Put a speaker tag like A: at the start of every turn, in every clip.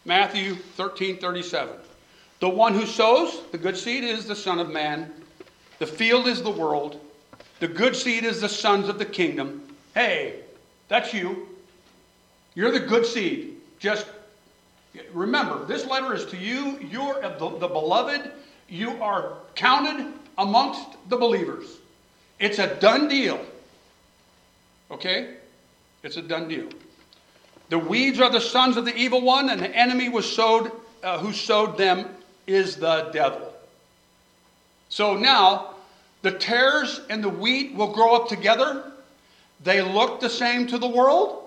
A: Matthew 13:37. The one who sows the good seed is the Son of Man. The field is the world. The good seed is the sons of the kingdom. Hey, that's you. You're the good seed. Just remember, this letter is to you. You're the beloved. You are counted amongst the believers. It's a done deal. Okay? It's a done deal. The weeds are the sons of the evil one, and the enemy was sowed, who sowed them is the devil. So now, the tares and the wheat will grow up together. They look the same to the world.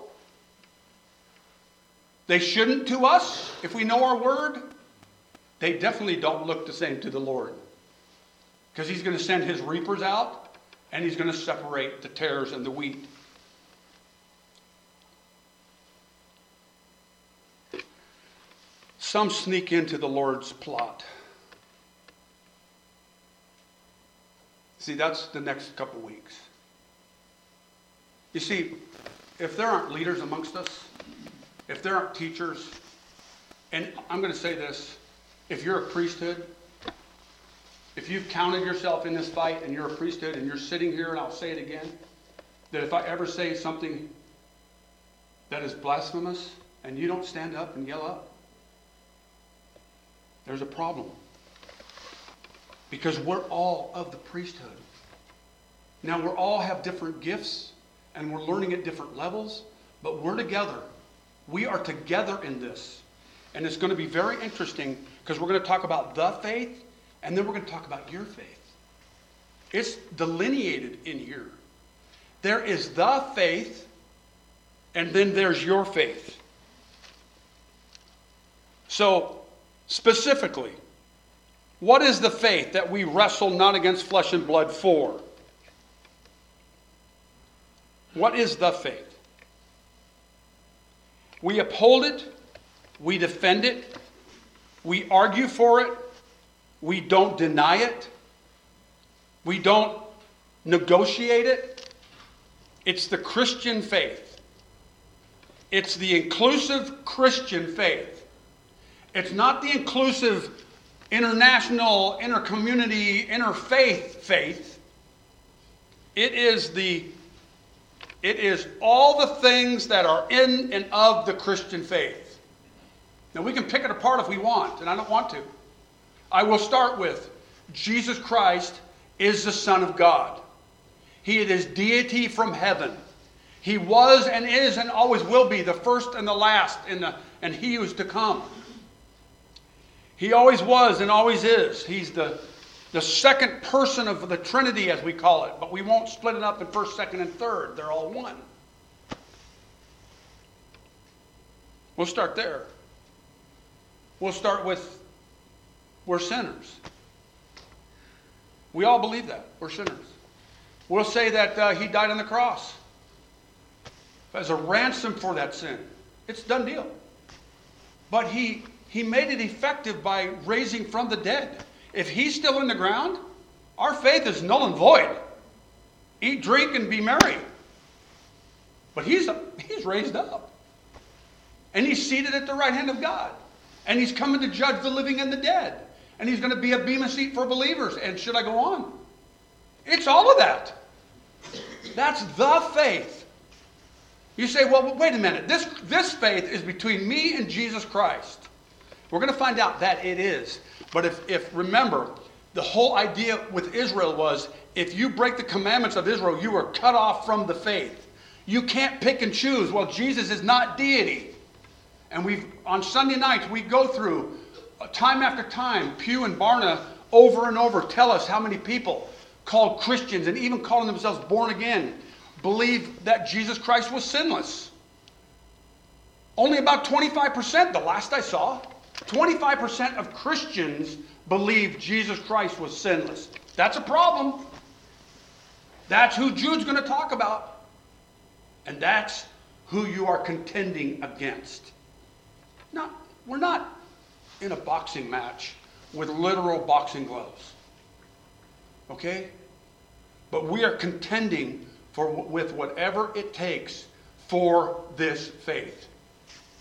A: They shouldn't to us, if we know our word. They definitely don't look the same to the Lord. Because he's going to send his reapers out, and he's going to separate the tares and the wheat. Some sneak into the Lord's plot. See, that's the next couple weeks. You see, if there aren't leaders amongst us, if there aren't teachers, and I'm going to say this, if you're a priesthood, if you've counted yourself in this fight and you're a priesthood and you're sitting here, and I'll say it again, that if I ever say something that is blasphemous and you don't stand up and yell up, there's a problem. Because we're all of the priesthood. Now, we all have different gifts, and we're learning at different levels, but we're together. We are together in this. And it's going to be very interesting, because we're going to talk about the faith, and then we're going to talk about your faith. It's delineated in here. There is the faith, and then there's your faith. So, specifically, what is the faith that we wrestle not against flesh and blood for? What is the faith? We uphold it. We defend it. We argue for it. We don't deny it. We don't negotiate it. It's the Christian faith. It's the inclusive Christian faith. It's not the inclusive international, intercommunity, interfaith faith. It is all the things that are in and of the Christian faith. Now, we can pick it apart if we want, and I don't want to. I will start with Jesus Christ is the Son of God. He is deity from heaven. He was and is and always will be the first and the last, and he who is to come. He always was and always is. He's the second person of the Trinity, as we call it. But we won't split it up in first, second, and third. They're all one. We'll start there. We'll start with we're sinners. We all believe that. We're sinners. We'll say that he died on the cross as a ransom for that sin. It's a done deal. But he made it effective by raising from the dead. If he's still in the ground, our faith is null and void. Eat, drink, and be merry. But he's raised up. And he's seated at the right hand of God. And he's coming to judge the living and the dead. And he's going to be a bema seat for believers. And should I go on? It's all of that. That's the faith. You say, well, wait a minute. This faith is between me and Jesus Christ. We're going to find out that it is. But if remember, the whole idea with Israel was, if you break the commandments of Israel, you are cut off from the faith. You can't pick and choose. Well, Jesus is not deity. And on Sunday nights, we go through, time after time, Pew and Barna over and over tell us how many people called Christians and even calling themselves born again believe that Jesus Christ was sinless. Only about 25%, the last I saw, 25% of Christians believe Jesus Christ was sinless. That's a problem. That's who Jude's going to talk about. And that's who you are contending against. Now, we're not in a boxing match with literal boxing gloves. Okay? But we are contending with whatever it takes for this faith.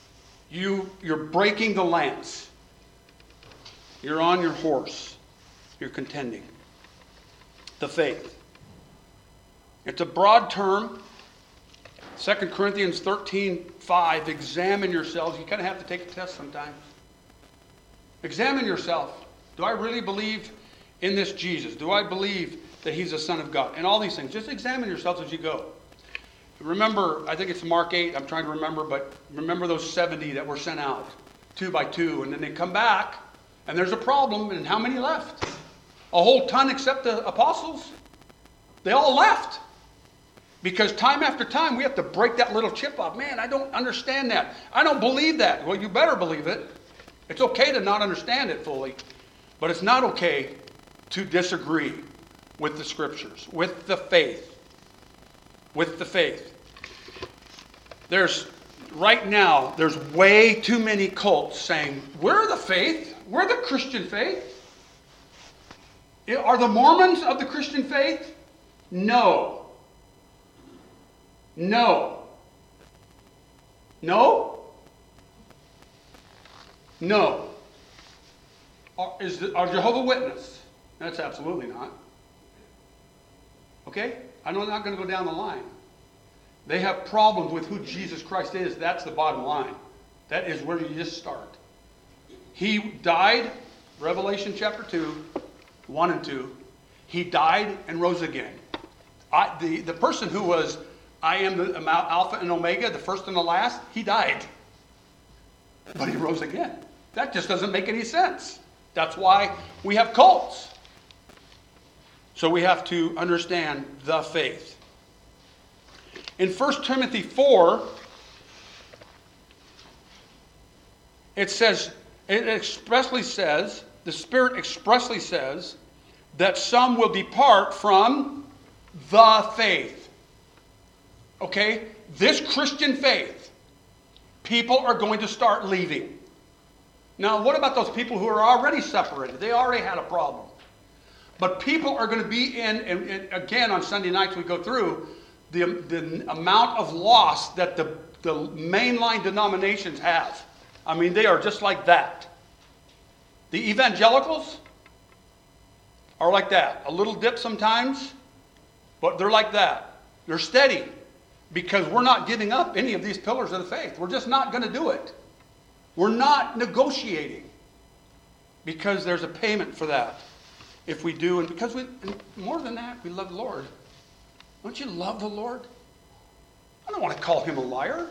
A: You're breaking the lance. You're on your horse. You're contending. The faith. It's a broad term. 2 Corinthians 13:5, examine yourselves. You kind of have to take a test sometimes. Examine yourself. Do I really believe in this Jesus? Do I believe that he's the Son of God? And all these things. Just examine yourselves as you go. Remember, I think it's Mark 8, I'm trying to remember, but remember those 70 that were sent out, 2 by 2, and then they come back, and there's a problem, and how many left? A whole ton except the apostles. They all left. Because time after time, we have to break that little chip off. Man, I don't understand that. I don't believe that. Well, you better believe it. It's okay to not understand it fully, but it's not okay to disagree with the Scriptures, with the faith. With the faith. Right now, there's way too many cults saying, we're the faith. We're the Christian faith. Are the Mormons of the Christian faith? No. No. No? No. Are Jehovah's Witness? That's absolutely not. Okay? I'm not going to go down the line. They have problems with who Jesus Christ is. That's the bottom line. That is where you just start. He died, Revelation chapter 2, 1 and 2. He died and rose again. The person who was, I am the Alpha and Omega, the first and the last, he died. But he rose again. That just doesn't make any sense. That's why we have cults. So we have to understand the faith. In 1 Timothy 4, it expressly says, the Spirit expressly says, that some will depart from the faith. Okay? This Christian faith, people are going to start leaving. Now, what about those people who are already separated? They already had a problem. But people are going to be in, and again on Sunday nights we go through, the amount of loss that the mainline denominations have. I mean, they are just like that. The evangelicals are like that. A little dip sometimes, but they're like that. They're steady because we're not giving up any of these pillars of the faith. We're just not going to do it. We're not negotiating because there's a payment for that. If we do, and because and more than that, we love the Lord. Don't you love the Lord? I don't want to call him a liar.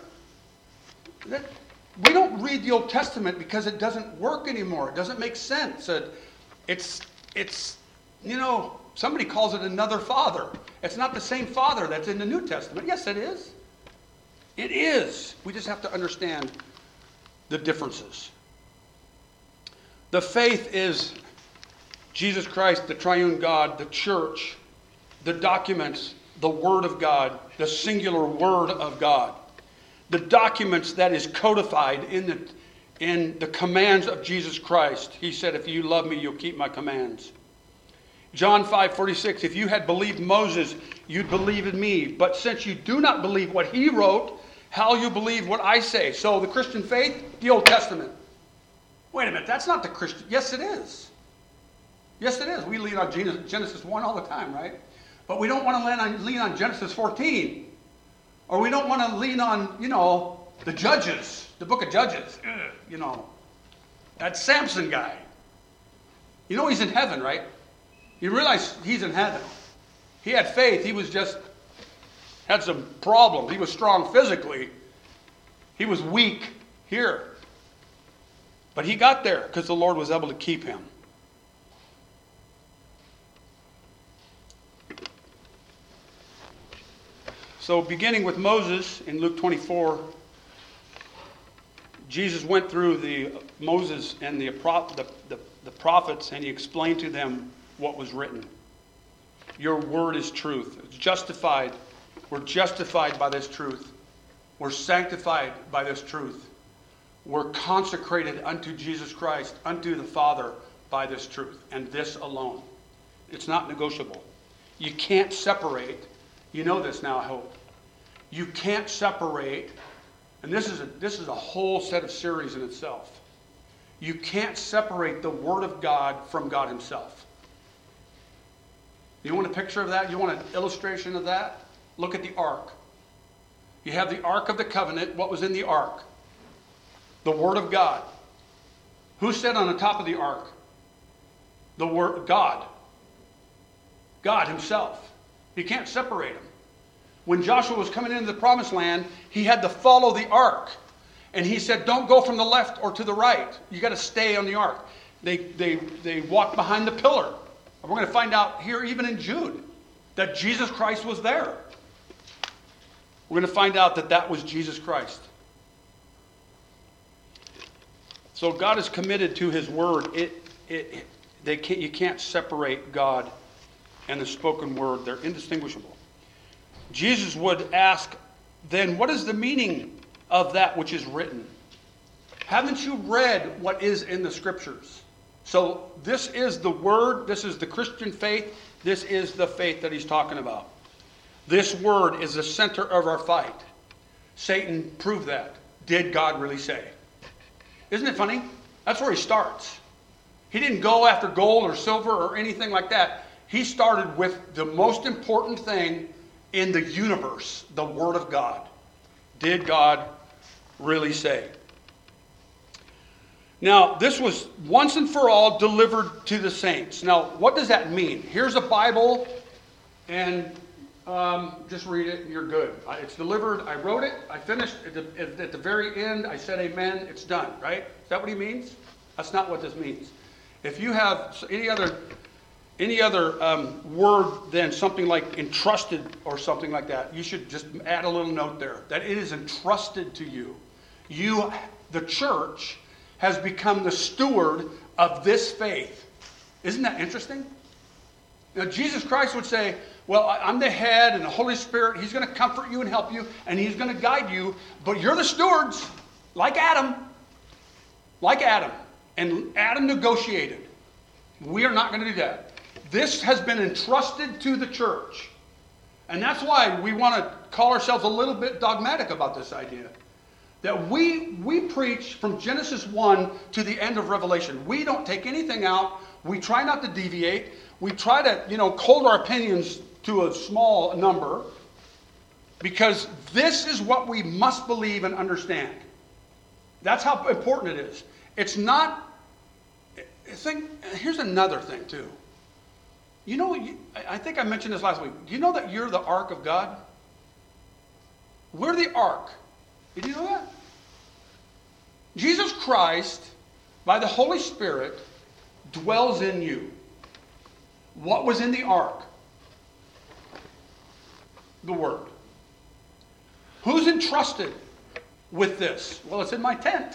A: We don't read the Old Testament because it doesn't work anymore. It doesn't make sense. It's somebody calls it another father. It's not the same father that's in the New Testament. Yes, it is. It is. We just have to understand the differences. The faith is Jesus Christ, the triune God, the church, the documents, the Word of God, the singular Word of God. The documents that is codified in the commands of Jesus Christ. He said, if you love me, you'll keep my commands. John 5:46, if you had believed Moses, you'd believe in me. But since you do not believe what he wrote, how you believe what I say? So the Christian faith, the Old Testament. Wait a minute, that's not the Christian. Yes, it is. Yes, it is. We lean on Genesis 1 all the time, right? But we don't want to lean on Genesis 14. Or we don't want to lean on, the Judges, the book of Judges. That Samson guy. He's in heaven, right? You realize he's in heaven. He had faith. He was had some problems. He was strong physically. He was weak here. But he got there because the Lord was able to keep him. So beginning with Moses in Luke 24, Jesus went through Moses and the prophets, and he explained to them what was written. Your word is truth. It's justified. We're justified by this truth. We're sanctified by this truth. We're consecrated unto Jesus Christ, unto the Father by this truth, and this alone. It's not negotiable. You can't separate. You know this now, I hope. You can't separate And this is a whole set of series in itself. You can't separate the Word of God from God himself. You want a picture of that? You want an illustration of that? Look at the ark. You have the Ark of the Covenant. What was in the ark? The Word of God. Who sat on the top of the ark? The Word, God. God himself. You can't separate him. When Joshua was coming into the promised land, he had to follow the ark. And he said, don't go from the left or to the right. You got to stay on the ark. They walked behind the pillar. And we're going to find out here, even in Jude, that Jesus Christ was there. We're going to find out that that was Jesus Christ. So God is committed to his word. You can't separate God and the spoken word. They're indistinguishable. Jesus would ask, then, what is the meaning of that which is written? Haven't you read what is in the scriptures? So this is the word. This is the Christian faith. This is the faith that he's talking about. This word is the center of our fight. Satan proved that. Did God really say? Isn't it funny? That's where he starts. He didn't go after gold or silver or anything like that. He started with the most important thing in the universe, the Word of God. Did God really say? Now, this was once and for all delivered to the saints. Now, what does that mean? Here's a Bible, and just read it, and you're good. It's delivered. I wrote it. I finished. At the very end, I said amen. It's done, right? Is that what he means? That's not what this means. If you have any other word than something like entrusted or something like that, you should just add a little note there, that it is entrusted to you. You, the church, has become the steward of this faith. Isn't that interesting? Now, Jesus Christ would say, well, I'm the head, and the Holy Spirit, he's going to comfort you and help you, and he's going to guide you, but you're the stewards, like Adam. Like Adam. And Adam negotiated. We are not going to do that. This has been entrusted to the church. And that's why we want to call ourselves a little bit dogmatic about this idea. That we preach from Genesis 1 to the end of Revelation. We don't take anything out. We try not to deviate. We try to, hold our opinions to a small number. Because this is what we must believe and understand. That's how important it is. It's not... Here's another thing, too. I think I mentioned this last week. Do you know that you're the ark of God? We're the ark. Did you know that? Jesus Christ, by the Holy Spirit, dwells in you. What was in the ark? The Word. Who's entrusted with this? Well, it's in my tent.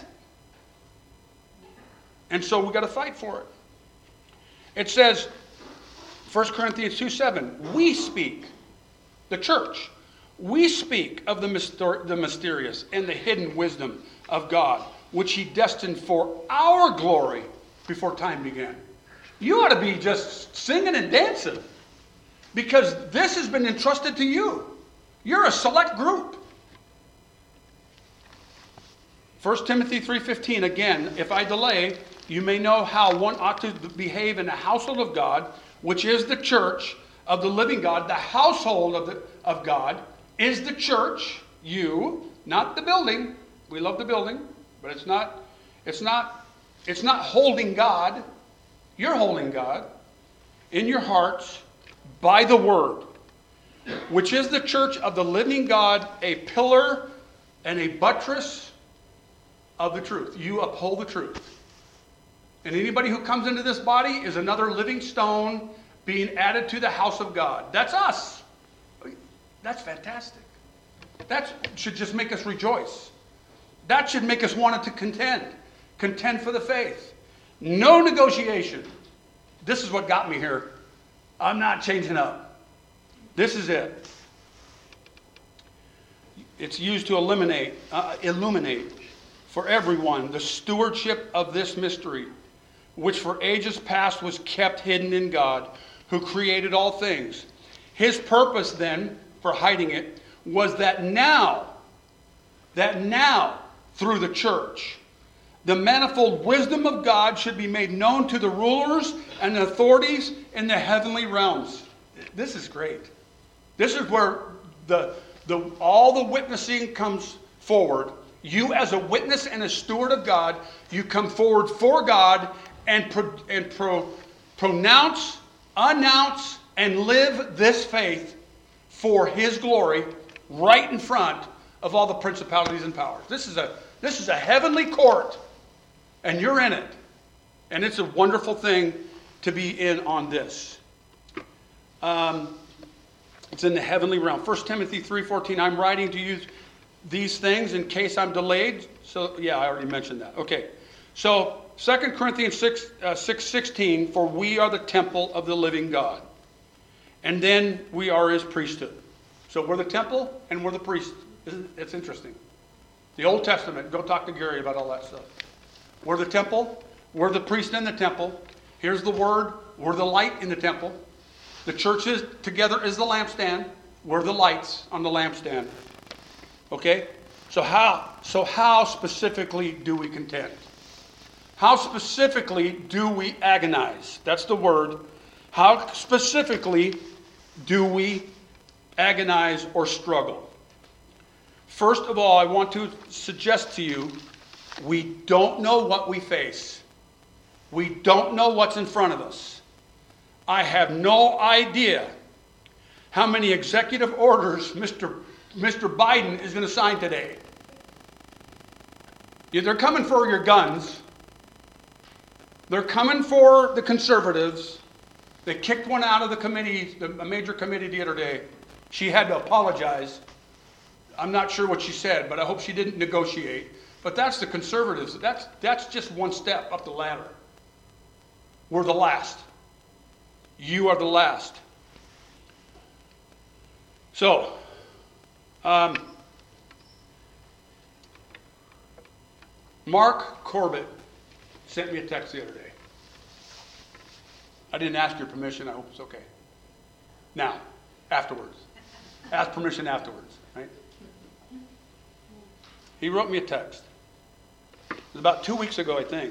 A: And so we've got to fight for it. It says, 1 Corinthians 2:7, we speak, the church, we speak of the mysterious and the hidden wisdom of God, which he destined for our glory before time began. You ought to be just singing and dancing because this has been entrusted to you. You're a select group. 1 Timothy 3:15, again, if I delay, you may know how one ought to behave in the household of God, which is the church of the living God. The household of God is the church, you, not the building. We love the building, but it's not holding God. You're holding God in your hearts by the word, which is the church of the living God, a pillar and a buttress of the truth. You uphold the truth. And anybody who comes into this body is another living stone being added to the house of God. That's us. That's fantastic. That should just make us rejoice. That should make us want to contend. Contend for the faith. No negotiation. This is what got me here. I'm not changing up. This is it. It's used to illuminate for everyone the stewardship of this mystery, which for ages past was kept hidden in God, who created all things. His purpose then, for hiding it, was that now, that now, through the church, the manifold wisdom of God should be made known to the rulers and the authorities in the heavenly realms. This is great. This is where all the witnessing comes forward. You as a witness and a steward of God, you come forward for God and pronounce, announce, and live this faith for His glory right in front of all the principalities and powers. This is a heavenly court, and you're in it. And it's a wonderful thing to be in on this. It's in the heavenly realm. 1 Timothy 3:14, I'm writing to you these things in case I'm delayed. So, yeah, I already mentioned that. Okay. So, 2 Corinthians 6:16, for we are the temple of the living God. And then we are His priesthood. So we're the temple and we're the priest. It's interesting. The Old Testament, go talk to Gary about all that stuff. We're the temple. We're the priest in the temple. Here's the word. We're the light in the temple. The church is together is the lampstand. We're the lights on the lampstand. Okay? So how specifically do we contend? How specifically do we agonize? That's the word. How specifically do we agonize or struggle? First of all, I want to suggest to you, we don't know what we face. We don't know what's in front of us. I have no idea how many executive orders Mr. Biden is going to sign today. They're coming for your guns. They're coming for the conservatives. They kicked one out of the committee, a major committee the other day. She had to apologize. I'm not sure what she said, but I hope she didn't negotiate. But that's the conservatives. That's just one step up the ladder. We're the last. You are the last. So, Mark Corbett sent me a text the other day. I didn't ask your permission. I hope it's okay. Now, afterwards. Ask permission afterwards, right? He wrote me a text. It was about 2 weeks ago, I think.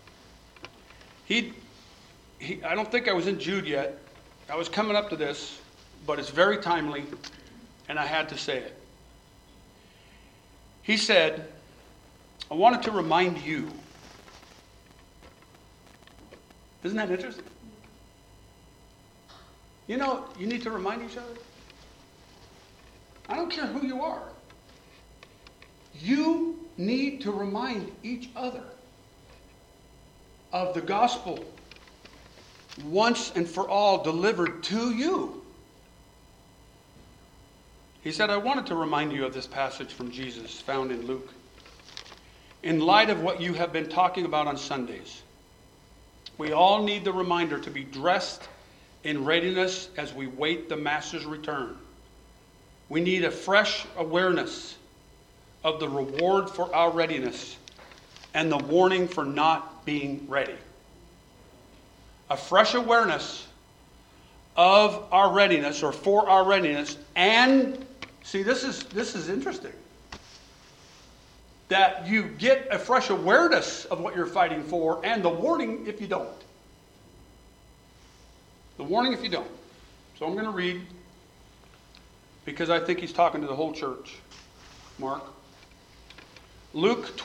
A: I don't think I was in Jude yet. I was coming up to this, but it's very timely, and I had to say it. He said, I wanted to remind you. Isn't that interesting? You know, you need to remind each other. I don't care who you are. You need to remind each other of the gospel once and for all delivered to you. He said, I wanted to remind you of this passage from Jesus found in Luke. In light of what you have been talking about on Sundays, we all need the reminder to be dressed in readiness as we wait the Master's return. We need a fresh awareness of the reward for our readiness and the warning for not being ready. A fresh awareness of our readiness or for our readiness, and see, this is interesting. That you get a fresh awareness of what you're fighting for and the warning if you don't. The warning if you don't. So I'm going to read because I think he's talking to the whole church. Mark. Luke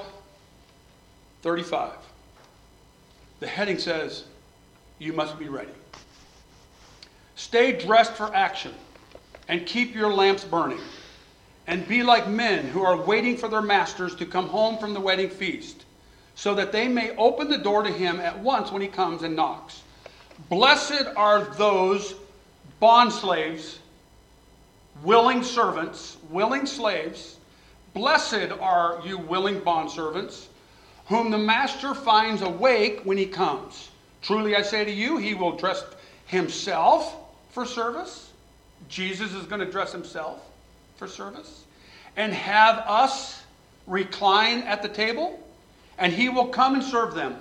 A: 12:35. The heading says, you must be ready. Stay dressed for action and keep your lamps burning. And be like men who are waiting for their masters to come home from the wedding feast, so that they may open the door to him at once when he comes and knocks. Blessed are those bondslaves, willing servants, willing slaves. Blessed are you willing bondservants, whom the master finds awake when he comes. Truly I say to you, he will dress himself for service. Jesus is going to dress himself for service, and have us recline at the table, and he will come and serve them.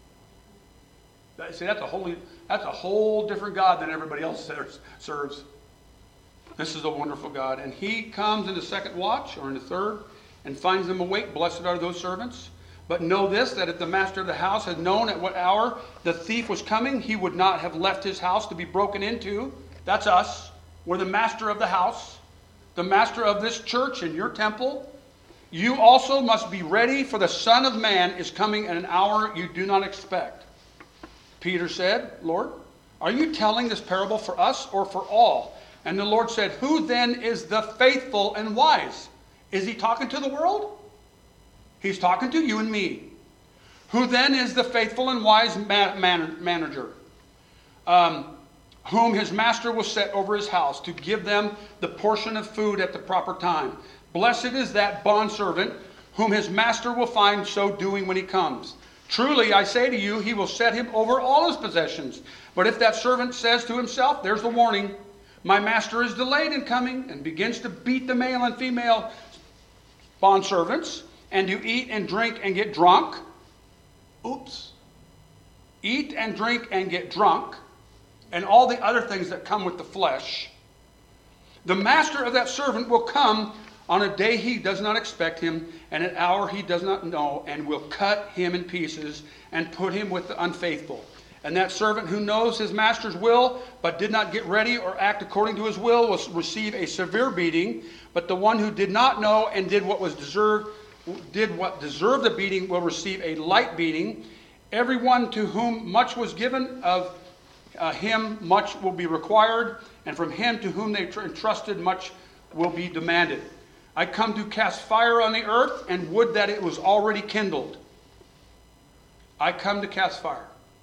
A: See, that's a whole different God than everybody else serves. This is a wonderful God. And he comes in the second watch, or in the third, and finds them awake, blessed are those servants. But know this, that if the master of the house had known at what hour the thief was coming, he would not have left his house to be broken into. That's us. We're the master of the house, the master of this church and your temple. You also must be ready, for the Son of Man is coming at an hour you do not expect. Peter said, Lord, are you telling this parable for us or for all? And the Lord said, who then is the faithful and wise? Is he talking to the world? He's talking to you and me. Who then is the faithful and wise manager, whom his master will set over his house to give them the portion of food at the proper time? Blessed is that bondservant whom his master will find so doing when he comes. Truly, I say to you, he will set him over all his possessions. But if that servant says to himself, there's the warning, my master is delayed in coming, and begins to beat the male and female bondservants, and to eat and drink and get drunk. Oops. Eat and drink and get drunk, and all the other things that come with the flesh. The master of that servant will come on a day he does not expect him, and an hour he does not know, and will cut him in pieces and put him with the unfaithful. And that servant who knows his master's will, but did not get ready or act according to his will receive a severe beating. But the one who did not know and did what deserved the beating will receive a light beating. Everyone to whom much was given, of him much will be required, and from him to whom they entrusted much will be demanded. I come to cast fire on the earth, and would that it was already kindled. I come to cast fire.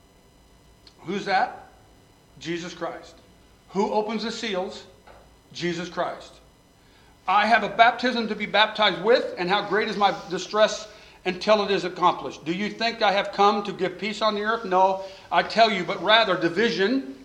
A: Who's that? Jesus Christ. Who opens the seals? Jesus Christ. I have a baptism to be baptized with, and how great is my distress until it is accomplished. Do you think I have come to give peace on the earth? No, I tell you, but rather division.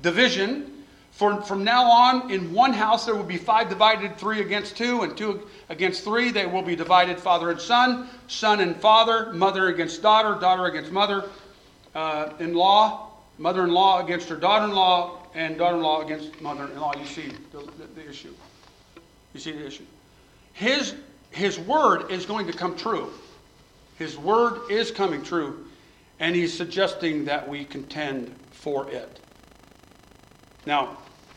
A: For from now on, in one house there will be 5 divided, 3 against 2, and 2 against 3. They will be divided, father and son, son and father, mother against daughter, daughter against mother-in-law, mother-in-law against her daughter-in-law, and daughter-in-law against mother-in-law. You see the issue. You see the issue. His word is going to come true. His word is coming true, and he's suggesting that we contend for it. Now,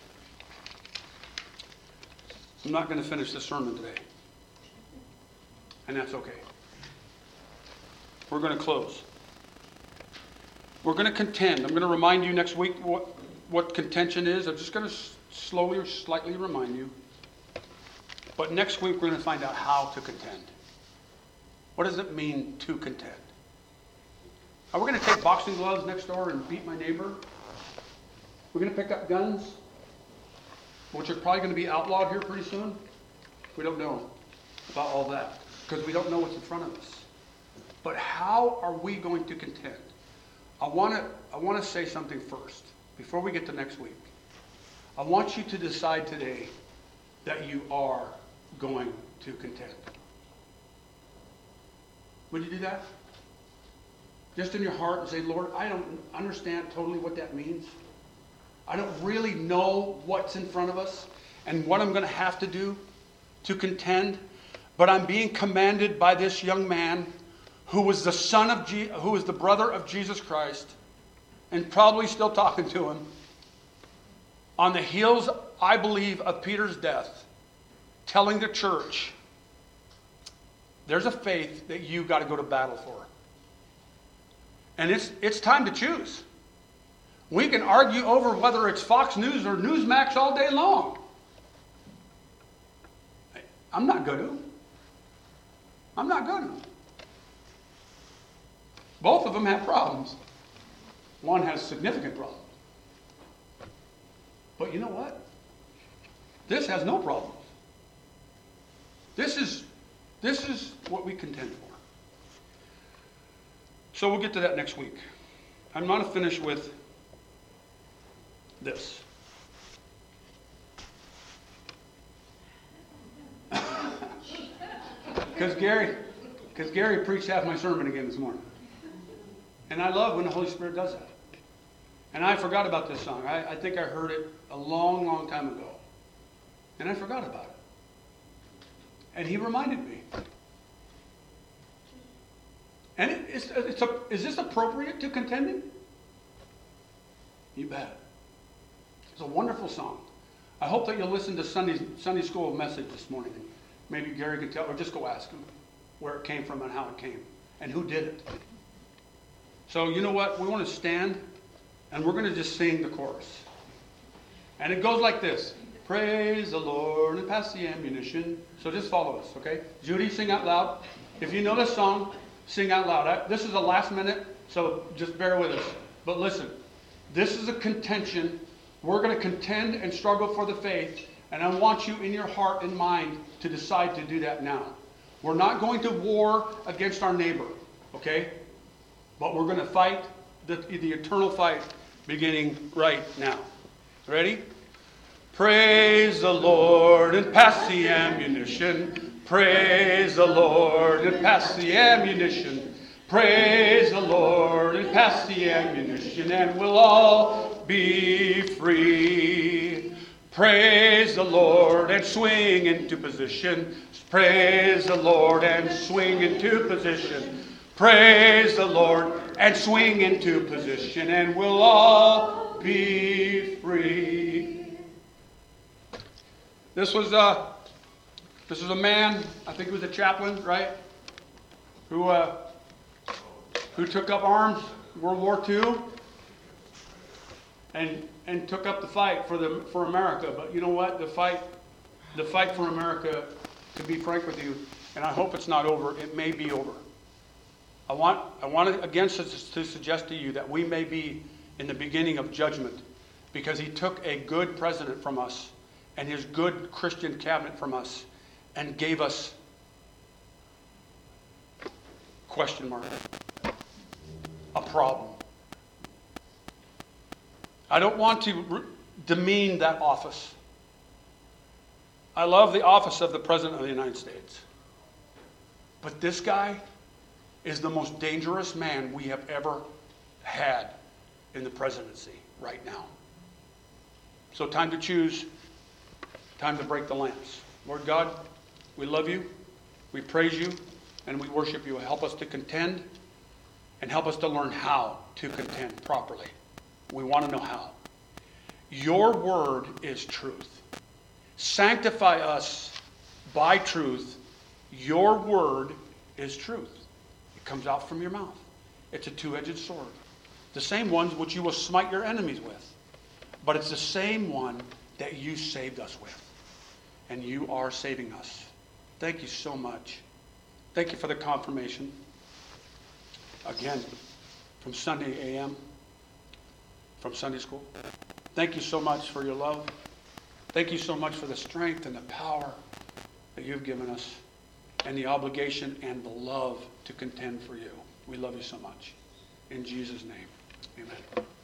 A: I'm not going to finish this sermon today, and that's okay. We're going to close. We're going to contend. I'm going to remind you next week what contention is. I'm just going to slowly or slightly remind you. But next week we're going to find out how to contend. What does it mean to contend? Are we going to take boxing gloves next door and beat my neighbor? We're going to pick up guns, which are probably going to be outlawed here pretty soon. We don't know about all that because we don't know what's in front of us. But how are we going to contend? I want to say something first before we get to next week. I want you to decide today that you are going to contend. Would you do that? Just in your heart and say, Lord, I don't understand totally what that means. I don't really know what's in front of us and what I'm going to have to do to contend, but I'm being commanded by this young man who was the son of who was the brother of Jesus Christ, and probably still talking to him, on the heels, I believe, of Peter's death, telling the church, there's a faith that you got to go to battle for. And it's time to choose. We can argue over whether it's Fox News or Newsmax all day long. I'm not going to. I'm not going to. Both of them have problems. One has significant problems. But you know what? This has no problems. This is what we contend for. So we'll get to that next week. I'm going to finish with this. Because Gary preached half my sermon again this morning. And I love when the Holy Spirit does that. And I forgot about this song. I think I heard it a long, long time ago. And I forgot about it. And he reminded me. And is this appropriate to contending? You bet. It's a wonderful song. I hope that you'll listen to Sunday school message this morning. Maybe Gary can tell, or just go ask him where it came from and how it came, and who did it. So you know what? We want to stand, and we're going to just sing the chorus. And it goes like this. Praise the Lord and pass the ammunition. So just follow us, okay? Judy, sing out loud. If you know this song, sing out loud. This is the last minute, so just bear with us. But listen, this is a contention. We're going to contend and struggle for the faith, and I want you in your heart and mind to decide to do that now. We're not going to war against our neighbor, okay? But we're going to fight the eternal fight beginning right now. Ready? Praise the Lord and pass the ammunition. Praise the Lord and pass the ammunition. Praise the Lord and pass the ammunition, and we'll all be free. Praise the Lord and swing into position. Praise the Lord and swing into position. Praise the Lord and swing into position, and we'll all be free. This was a man, I think he was a chaplain, right? Who took up arms World War II and took up the fight for America. But you know what? The fight for America, to be frank with you, and I hope it's not over, it may be over. I want again to suggest to you that we may be in the beginning of judgment, because he took a good president from us and his good Christian cabinet from us and gave us question mark, a problem. I don't want to demean that office. I love the office of the President of the United States. But this guy is the most dangerous man we have ever had in the presidency right now. So time to choose, time to break the lamps. Lord God, we love you, we praise you, and we worship you. Help us to contend and help us to learn how to contend properly. We want to know how. Your word is truth. Sanctify us by truth. Your word is truth. It comes out from your mouth. It's a two-edged sword. The same ones which you will smite your enemies with. But it's the same one that you saved us with. And you are saving us. Thank you so much. Thank you for the confirmation. Again, from Sunday AM, from Sunday school. Thank you so much for your love. Thank you so much for the strength and the power that you've given us, and the obligation and the love to contend for you. We love you so much. In Jesus' name, amen.